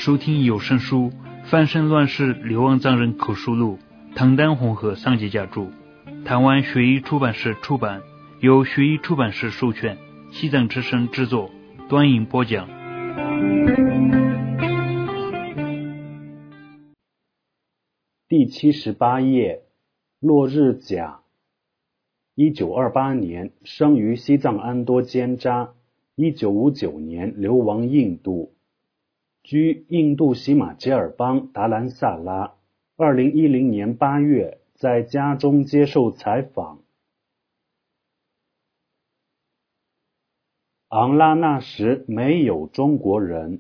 收听有声书《翻身乱世流亡藏人口述录》，唐丹红和桑吉家著，台湾学艺出版社出版，由学艺出版社授权，西藏之声制作，端影播讲。 第78页，落日甲。1928年生于西藏安多坚扎，1959年流亡印度，居印度喜马偕尔邦达兰萨拉。2010年8月在家中接受采访。昂拉那时没有中国人。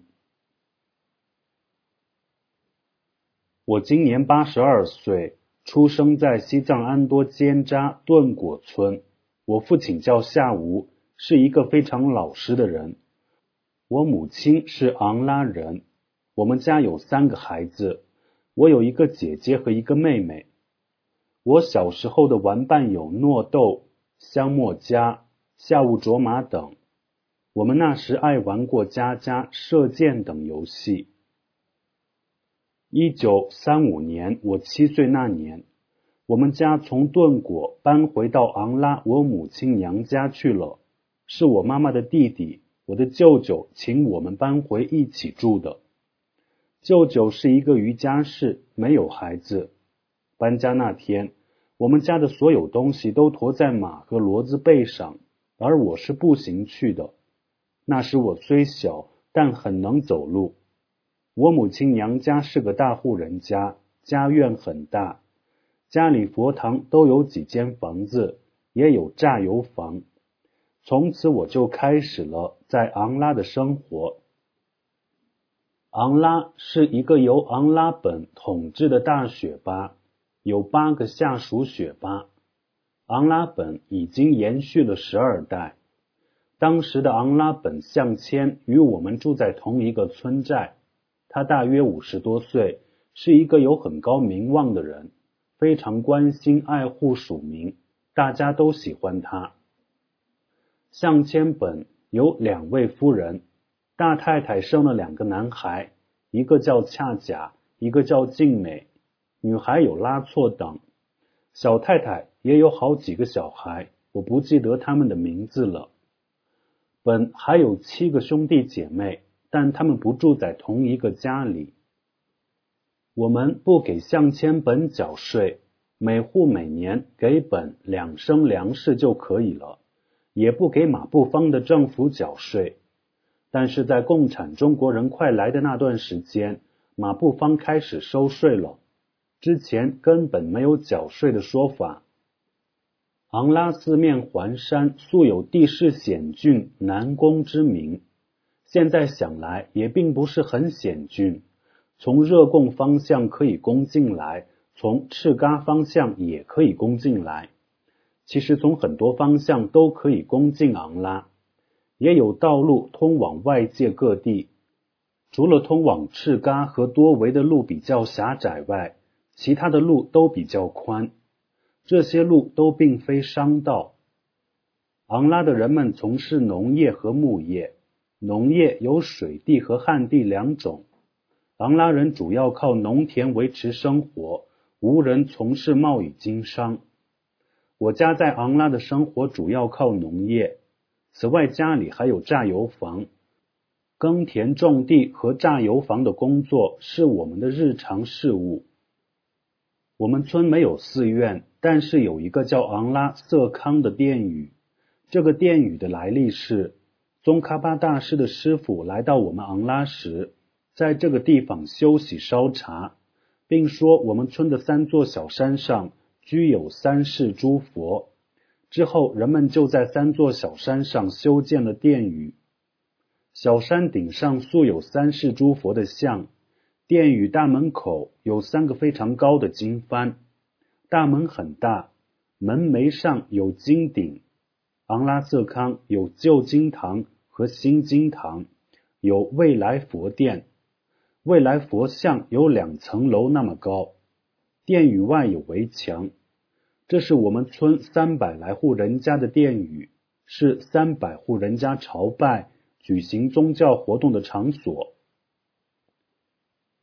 我今年82岁，出生在西藏安多坚扎顿果村。我父亲叫夏吴，是一个非常老实的人。我母亲是昂拉人。我们家有3个孩子，我有一个姐姐和一个妹妹。我小时候的玩伴有糯豆、香墨家、下雾卓玛等。我们那时爱玩过家家、射箭等游戏。1935年，我7岁那年，我们家从顿果搬回到昂拉我母亲娘家去了，是我妈妈的弟弟，我的舅舅请我们搬回一起住的。舅舅是一个瑜伽士，没有孩子。搬家那天，我们家的所有东西都驮在马和骡子背上，而我是步行去的。那时我虽小，但很能走路。我母亲娘家是个大户人家，家院很大，家里佛堂都有几间房子，也有榨油房。从此我就开始了在昂拉的生活。昂拉是一个由昂拉本统治的大雪巴，有8个下属雪巴。昂拉本已经延续了12代。当时的昂拉本向谦与我们住在同一个村寨，他大约50多岁，是一个有很高名望的人，非常关心爱护属民，大家都喜欢他。向谦本有2位夫人，大太太生了2个男孩，一个叫恰甲，一个叫静美，女孩有拉措等。小太太也有好几个小孩，我不记得他们的名字了。本还有7个兄弟姐妹，但他们不住在同一个家里。我们不给向谦本缴税，每户每年给本2升粮食就可以了，也不给马步芳的政府缴税。但是在共产中国人快来的那段时间，马步芳开始收税了，之前根本没有缴税的说法。昂拉四面环山，素有地势险峻、难攻之名。现在想来也并不是很险峻，从热贡方向可以攻进来，从赤嘎方向也可以攻进来。其实从很多方向都可以攻进昂拉，也有道路通往外界各地。除了通往赤嘎和多维的路比较狭窄外，其他的路都比较宽。这些路都并非商道。昂拉的人们从事农业和牧业，农业有水地和旱地2种。昂拉人主要靠农田维持生活，无人从事贸易经商。我家在昂拉的生活主要靠农业，此外家里还有榨油房。耕田种地和榨油房的工作是我们的日常事务。我们村没有寺院，但是有一个叫昂拉色康的殿宇。这个殿宇的来历是，宗喀巴大师的师傅来到我们昂拉时，在这个地方休息烧茶，并说我们村的3座小山上居有3世诸佛。之后人们就在3座小山上修建了殿宇。小山顶上素有3世诸佛的像，殿宇大门口有3个非常高的经幡，大门很大，门楣上有金顶。昂拉色康有旧经堂和新经堂，有未来佛殿，未来佛像有2层楼那么高。殿宇外有围墙。这是我们村300来户人家的殿宇，是300户人家朝拜、举行宗教活动的场所。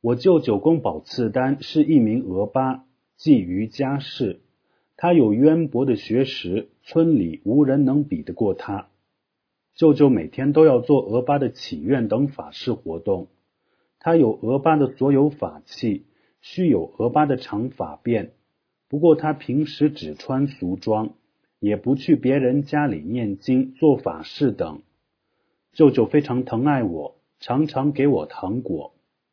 我舅舅宫保次丹是一名俄巴，即瑜伽士，他有渊博的学识，村里无人能比得过他。舅舅每天都要做俄巴的祈愿等法事活动，他有俄巴的所有法器，须有俄巴的长发辫，不过他平时只穿俗装，也不去别人家里念经做法事等。舅舅非常疼爱我，常常给我糖果。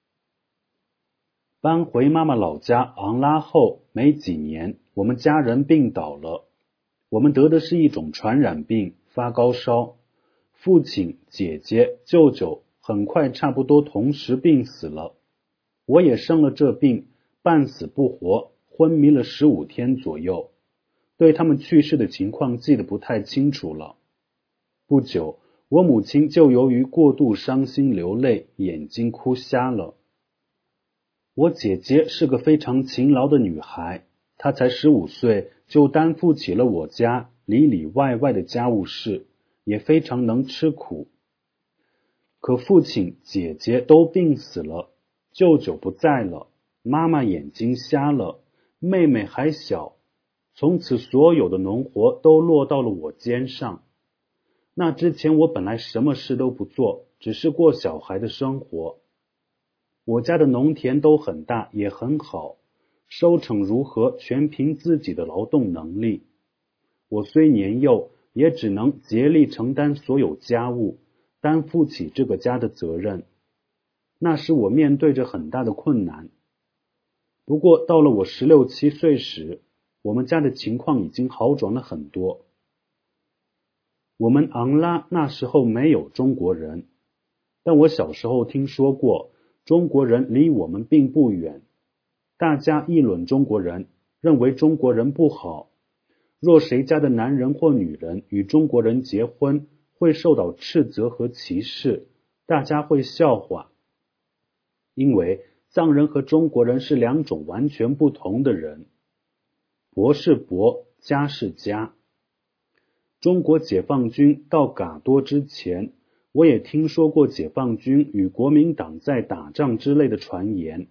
搬回妈妈老家昂拉后没几年，我们家人病倒了。我们得的是一种传染病，发高烧。父亲、姐姐、舅舅很快差不多同时病死了。我也生了这病，半死不活，昏迷了15天左右。对他们去世的情况记得不太清楚了。不久，我母亲就由于过度伤心流泪，眼睛哭瞎了。我姐姐是个非常勤劳的女孩，她才15岁就担负起了我家里里外外的家务事，也非常能吃苦。可父亲、姐姐都病死了，舅舅不在了，妈妈眼睛瞎了，妹妹还小，从此所有的农活都落到了我肩上。那之前我本来什么事都不做，只是过小孩的生活。我家的农田都很大，也很好，收成如何全凭自己的劳动能力。我虽年幼，也只能竭力承担所有家务，担负起这个家的责任。那时我面对着很大的困难。不过到了我16、17岁时，我们家的情况已经好转了很多。我们昂拉那时候没有中国人，但我小时候听说过，中国人离我们并不远。大家议论中国人，认为中国人不好。若谁家的男人或女人与中国人结婚，会受到斥责和歧视，大家会笑话。因为藏人和中国人是2种完全不同的人，伯是伯，家是家。中国解放军到嘎多之前，我也听说过解放军与国民党在打仗之类的传言。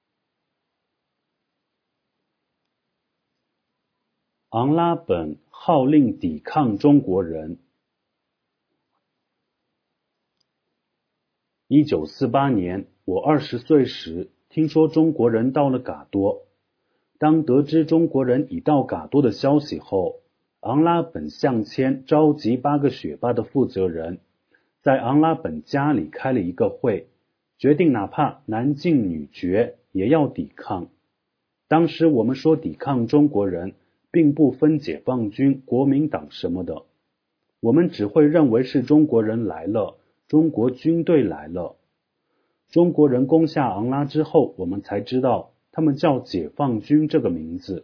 昂拉本号令抵抗中国人。1948年，我20岁时，听说中国人到了嘎多。当得知中国人已到嘎多的消息后，昂拉本向谦召集8个雪巴的负责人，在昂拉本家里开了一个会，决定哪怕男进女绝也要抵抗。当时我们说抵抗中国人，并不分解放军、国民党什么的，我们只会认为是中国人来了，中国军队来了。中国人攻下昂拉之后，我们才知道他们叫解放军这个名字。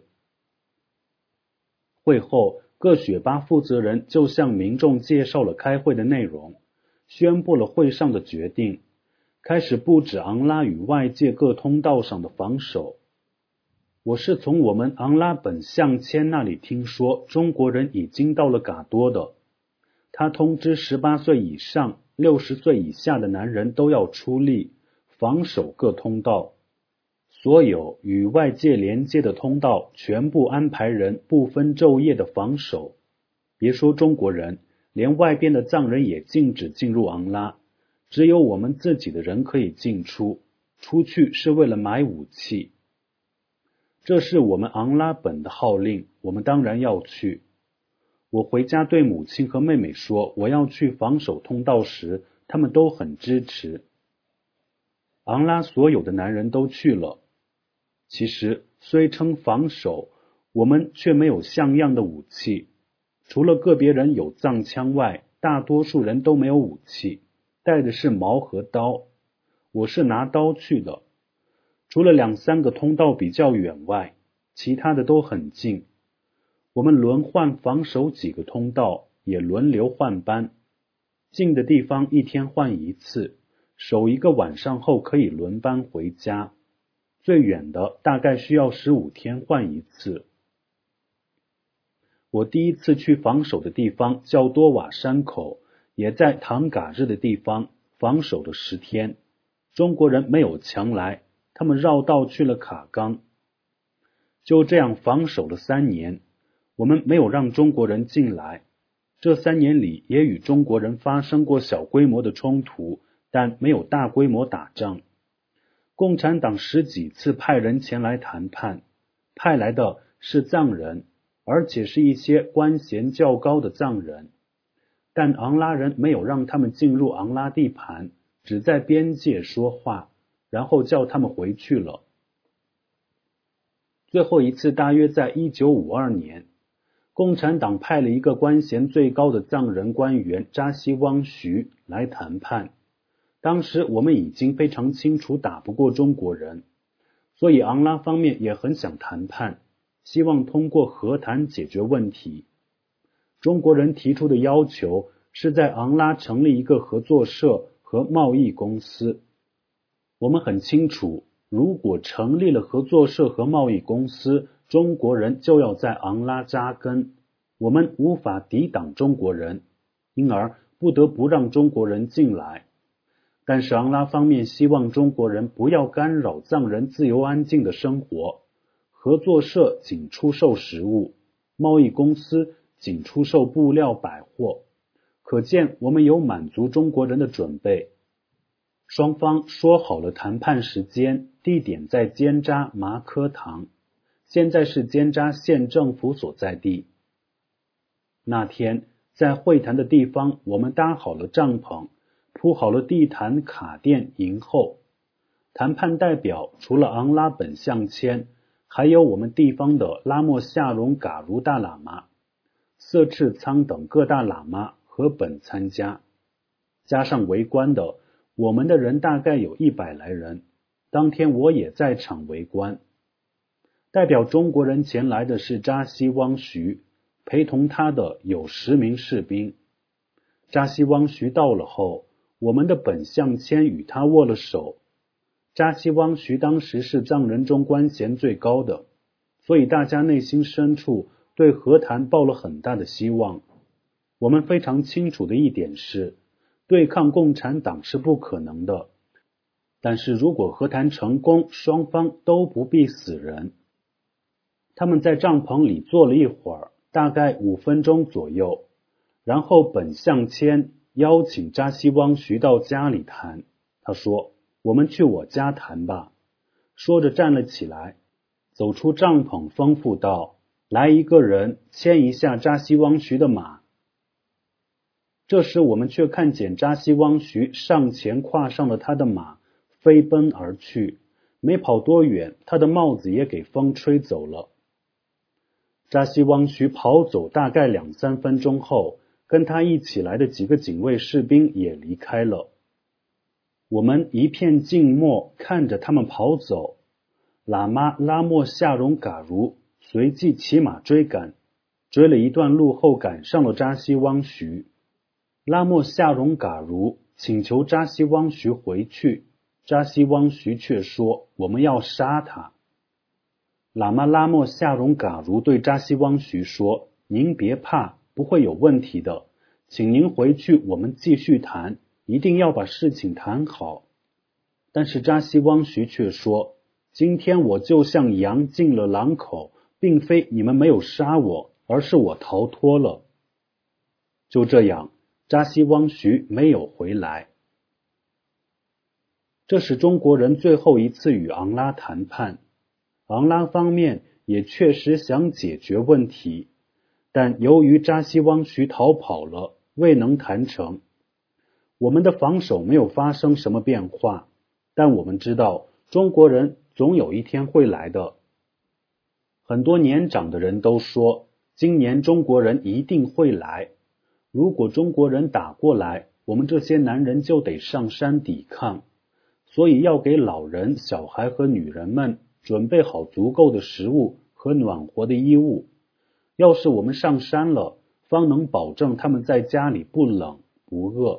会后，各雪巴负责人就向民众介绍了开会的内容，宣布了会上的决定，开始布置昂拉与外界各通道上的防守。我是从我们昂拉本向谦那里听说中国人已经到了嘎多的。他通知18岁以上、60岁以下的男人都要出力，防守各通道。所有与外界连接的通道全部安排人不分昼夜的防守。别说中国人，连外边的藏人也禁止进入昂拉，只有我们自己的人可以进出，出去是为了买武器。这是我们昂拉本的号令，我们当然要去。我回家对母亲和妹妹说我要去防守通道时，他们都很支持。昂拉所有的男人都去了。其实虽称防守，我们却没有像样的武器，除了个别人有藏枪外，大多数人都没有武器，带的是矛和刀。我是拿刀去的。除了2、3个通道比较远外，其他的都很近。我们轮换防守几个通道，也轮流换班。近的地方1天换1次，守1个晚上后可以轮班回家。最远的大概需要15天换1次。我第一次去防守的地方叫多瓦山口，也在唐嘎日的地方防守了10天。中国人没有强来， 他们绕道去了卡冈。就这样防守了3年，我们没有让中国人进来。这3年里也与中国人发生过小规模的冲突，但没有大规模打仗。共产党10几次派人前来谈判，派来的是藏人，而且是一些官衔较高的藏人。但昂拉人没有让他们进入昂拉地盘，只在边界说话，然后叫他们回去了。最后一次大约在1952年，共产党派了一个官衔最高的藏人官员扎西汪徐来谈判。当时我们已经非常清楚打不过中国人，所以昂拉方面也很想谈判，希望通过和谈解决问题。中国人提出的要求是在昂拉成立一个合作社和贸易公司。我们很清楚，如果成立了合作社和贸易公司，中国人就要在昂拉扎根，我们无法抵挡中国人，因而不得不让中国人进来。但是昂拉方面希望中国人不要干扰藏人自由安静的生活，合作社仅出售食物，贸易公司仅出售布料百货，可见我们有满足中国人的准备。双方说好了谈判时间、地点在尖扎麻科堂，现在是尖扎县政府所在地。那天在会谈的地方，我们搭好了帐篷，铺好了地毯、卡垫、迎候。谈判代表除了昂拉本相谦，还有我们地方的拉莫夏荣嘎如大喇嘛、色赤仓等各大喇嘛和本参加，加上围观的，我们的人大概有100来人。当天我也在场围观。代表中国人前来的是扎西汪徐，陪同他的有10名士兵。扎西汪徐到了后，我们的本相谦与他握了手。扎西汪徐当时是藏人中官衔最高的，所以大家内心深处对和谈抱了很大的希望。我们非常清楚的一点是，对抗共产党是不可能的，但是如果和谈成功，双方都不必死人。他们在帐篷里坐了一会儿，大概5分钟左右，然后本相谦邀请扎西汪徐到家里谈。他说：“我们去我家谈吧。”说着站了起来，走出帐篷，吩咐道：“来一个人牵一下扎西汪徐的马。”这时我们却看见扎西汪徐上前跨上了他的马，飞奔而去。没跑多远，他的帽子也给风吹走了。扎西汪徐跑走大概2-3分钟后，跟他一起来的几个警卫士兵也离开了。我们一片静默，看着他们跑走。喇嘛拉莫夏荣嘎如随即骑马追赶，追了一段路后赶上了扎西汪徐。拉莫夏荣嘎如请求扎西汪徐回去，扎西汪徐却说：“我们要杀他。”喇嘛拉莫夏荣嘎如对扎西汪徐说：“您别怕，不会有问题的，请您回去，我们继续谈，一定要把事情谈好。”但是扎西汪徐却说：“今天我就像羊进了狼口，并非你们没有杀我，而是我逃脱了。”就这样，扎西汪徐没有回来。这是中国人最后一次与昂拉谈判。昂拉方面也确实想解决问题，但由于扎西汪徐逃跑了，未能谈成。我们的防守没有发生什么变化，但我们知道中国人总有一天会来的。很多年长的人都说，今年中国人一定会来。如果中国人打过来，我们这些男人就得上山抵抗，所以要给老人、小孩和女人们准备好足够的食物和暖和的衣物。要是我们上山了，方能保证他们在家里不冷不饿。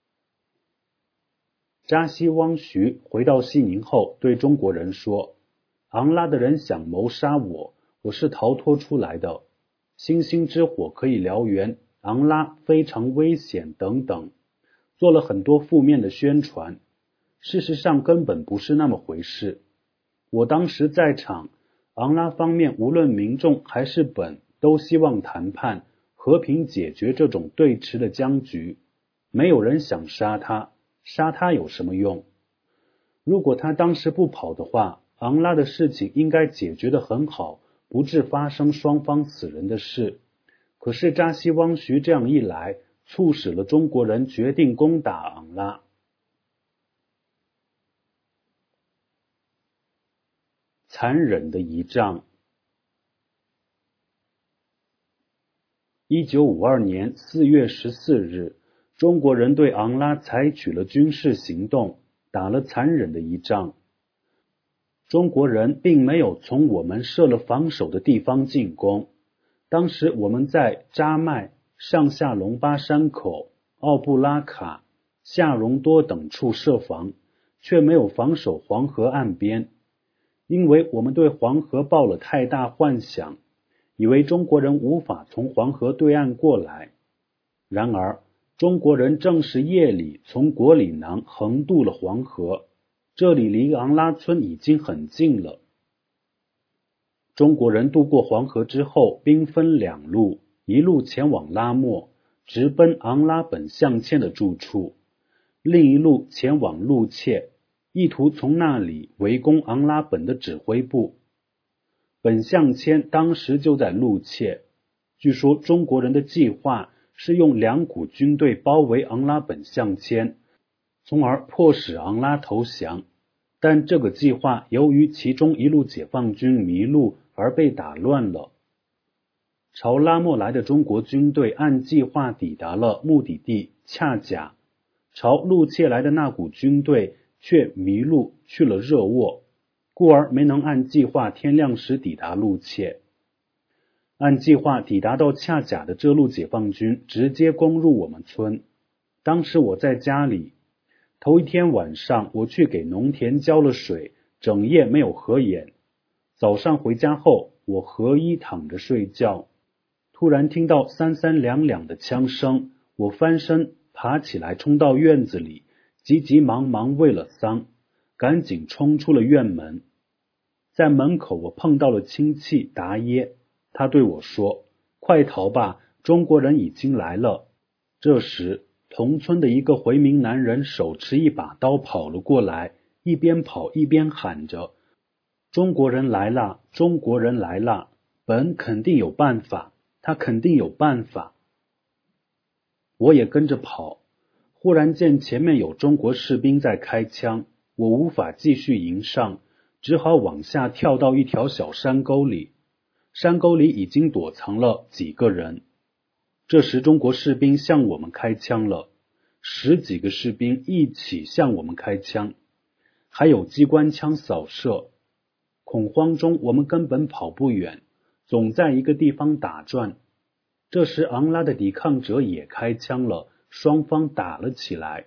扎西汪徐回到西宁后对中国人说：“昂拉的人想谋杀我，我是逃脱出来的。星星之火可以燎原，昂拉非常危险等等，做了很多负面的宣传。事实上根本不是那么回事。 我当时在场，昂拉方面无论民众还是本都希望谈判和平解决这种对峙的僵局，没有人想杀他，杀他有什么用？如果他当时不跑的话，昂拉的事情应该解决得很好，不致发生双方死人的事。可是扎西汪徐这样一来，促使了中国人决定攻打昂拉。残忍的一仗。1952年4月14日，中国人对昂拉采取了军事行动，打了残忍的一仗。中国人并没有从我们设了防守的地方进攻。当时我们在扎麦、上下隆巴山口、奥布拉卡、夏荣多等处设防，却没有防守黄河岸边，因为我们对黄河抱了太大幻想，以为中国人无法从黄河对岸过来。然而，中国人正是夜里从果里囊横渡了黄河，这里离昂拉村已经很近了。中国人渡过黄河之后，兵分两路，一路前往拉莫，直奔昂拉本相迁的住处，另一路前往路切，意图从那里围攻昂拉本的指挥部。本相迁当时就在路切，据说中国人的计划是用2股军队包围昂拉本相迁，从而迫使昂拉投降。但这个计划由于其中一路解放军迷路而被打乱了。朝拉莫来的中国军队按计划抵达了目的地恰甲，朝路切来的那股军队却迷路去了热沃，故而没能按计划天亮时抵达路切。按计划抵达到恰甲的这路解放军直接攻入我们村。当时我在家里，头一天晚上我去给农田浇了水，整夜没有合眼。早上回家后，我合衣躺着睡觉，突然听到3、3两两的枪声，我翻身爬起来冲到院子里，急急忙忙喂了桑，赶紧冲出了院门。在门口我碰到了亲戚达耶，他对我说：“快逃吧，中国人已经来了。”这时同村的一个回民男人手持一把刀跑了过来，一边跑一边喊着：“中国人来了，中国人来了，本肯定有办法，他肯定有办法。”我也跟着跑，忽然见前面有中国士兵在开枪，我无法继续迎上，只好往下跳到一条小山沟里。山沟里已经躲藏了几个人。这时中国士兵向我们开枪了，10几个士兵一起向我们开枪，还有机关枪扫射。恐慌中我们根本跑不远，总在一个地方打转。这时昂拉的抵抗者也开枪了，双方打了起来。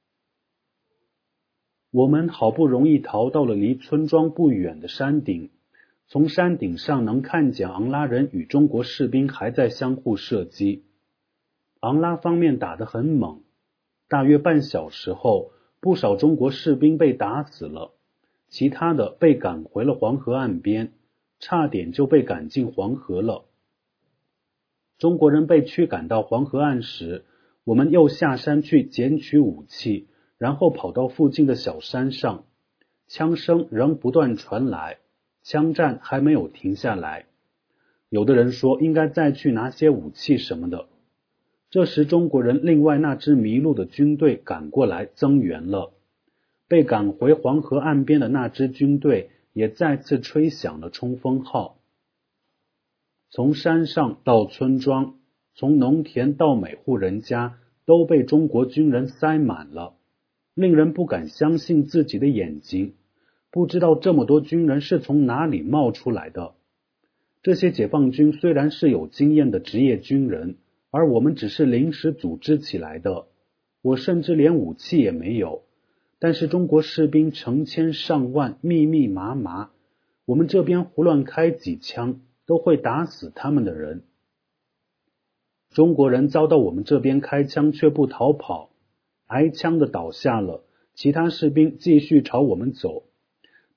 我们好不容易逃到了离村庄不远的山顶，从山顶上能看见昂拉人与中国士兵还在相互射击。昂拉方面打得很猛，大约半小时后，不少中国士兵被打死了，其他的被赶回了黄河岸边，差点就被赶进黄河了。中国人被驱赶到黄河岸时，我们又下山去捡取武器，然后跑到附近的小山上，枪声仍不断传来，枪战还没有停下来。有的人说应该再去拿些武器什么的。这时中国人另外那支迷路的军队赶过来增援了，被赶回黄河岸边的那支军队也再次吹响了冲锋号。从山上到村庄，从农田到每户人家，都被中国军人塞满了，令人不敢相信自己的眼睛，不知道这么多军人是从哪里冒出来的。这些解放军虽然是有经验的职业军人，而我们只是临时组织起来的，我甚至连武器也没有，但是中国士兵成千上万，密密麻麻，我们这边胡乱开几枪都会打死他们的人。中国人遭到我们这边开枪却不逃跑，挨枪的倒下了，其他士兵继续朝我们走，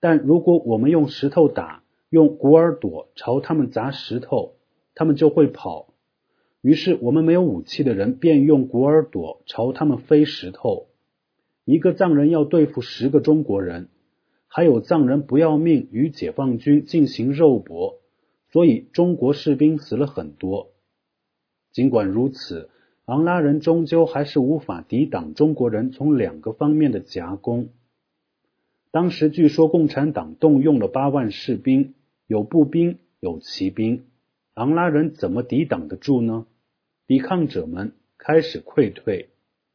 但如果我们用石头打，用古尔朵朝他们砸石头，他们就会跑。于是我们没有武器的人便用古尔朵朝他们飞石头。一个藏人要对付10个中国人，还有藏人不要命与解放军进行肉搏，所以中国士兵死了很多。尽管如此，昂拉人终究还是无法抵挡中国人从2个方面的夹攻。当时据说共产党动用了8万士兵，有步兵，有骑兵，昂拉人怎么抵挡得住呢？抵抗者们开始溃退。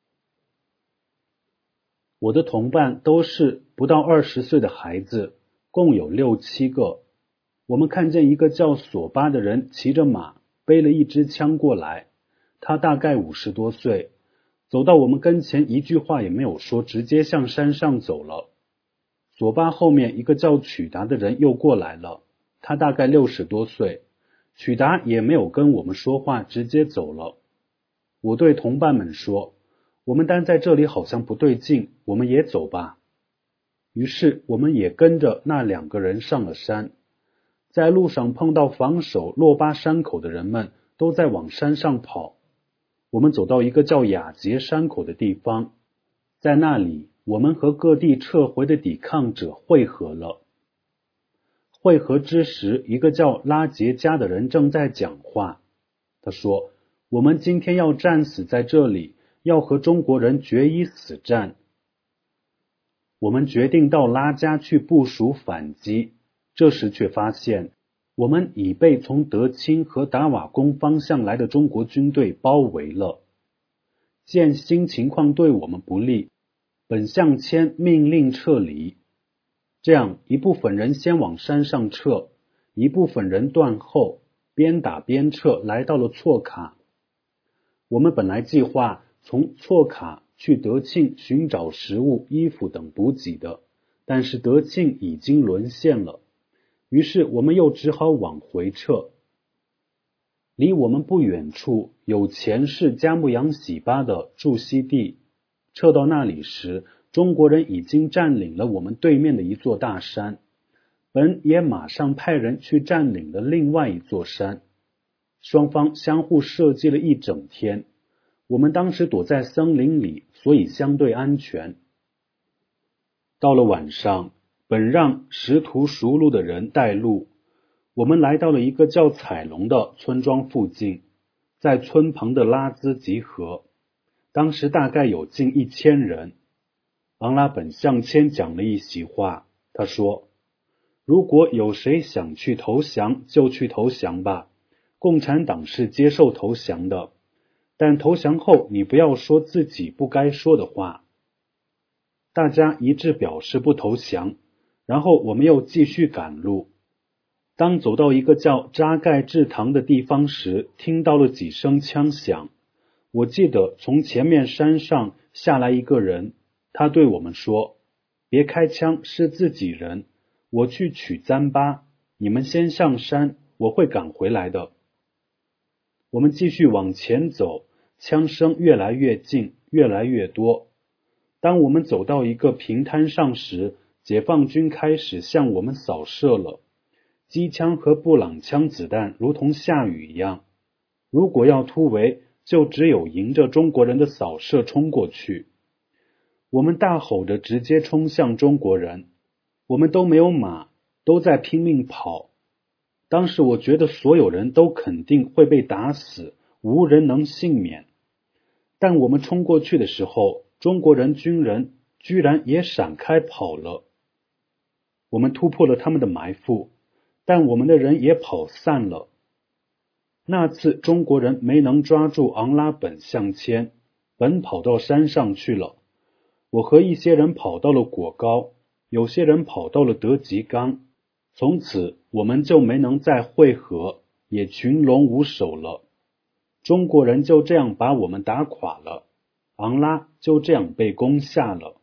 我的同伴都是不到20岁的孩子，共有6、7个。我们看见一个叫索巴的人骑着马，背了一支枪过来，他大概50多岁，走到我们跟前，一句话也没有说，直接向山上走了。索巴后面一个叫曲达的人又过来了，他大概60多岁，曲达也没有跟我们说话，直接走了。我对同伴们说，我们待在这里好像不对劲，我们也走吧。于是我们也跟着那2个人上了山。在路上碰到防守洛巴山口的人们，都在往山上跑。我们走到一个叫雅杰山口的地方，在那里我们和各地撤回的抵抗者会合了。会合之时，一个叫拉杰加的人正在讲话。他说，我们今天要战死在这里，要和中国人决一死战。我们决定到拉加去部署反击，这时却发现我们已被从德钦和达瓦宫方向来的中国军队包围了。见新情况对我们不利，本相签命令撤离。这样一部分人先往山上撤，一部分人断后，边打边撤，来到了错卡。我们本来计划从错卡去德庆寻找食物、衣服等补给的，但是德庆已经沦陷了，于是我们又只好往回撤。离我们不远处有前世加木扬喜巴的驻锡地，撤到那里时，中国人已经占领了我们对面的一座大山，本也马上派人去占领了另外一座山。双方相互射击了一整天，我们当时躲在森林里，所以相对安全。到了晚上，本让识途熟路的人带路，我们来到了一个叫彩龙的村庄附近，在村旁的拉兹集合。当时大概有近1000人。昂拉本相签讲了一席话，他说，如果有谁想去投降，就去投降吧，共产党是接受投降的，但投降后你不要说自己不该说的话。大家一致表示不投降，然后我们又继续赶路。当走到一个叫扎盖治堂的地方时，听到了几声枪响。我记得从前面山上下来一个人，他对我们说，别开枪，是自己人，我去取糌粑，你们先上山，我会赶回来的。我们继续往前走，枪声越来越近，越来越多。当我们走到一个平滩上时，解放军开始向我们扫射了，机枪和布朗枪子弹如同下雨一样，如果要突围，就只有迎着中国人的扫射冲过去。我们大吼着直接冲向中国人，我们都没有马，都在拼命跑。当时我觉得所有人都肯定会被打死，无人能幸免。但我们冲过去的时候，中国人军人居然也闪开跑了。我们突破了他们的埋伏，但我们的人也跑散了。那次中国人没能抓住昂拉本相签，本跑到山上去了。我和一些人跑到了果高，有些人跑到了德吉冈，从此我们就没能再会合，也群龙无首了。中国人就这样把我们打垮了，昂拉就这样被攻下了。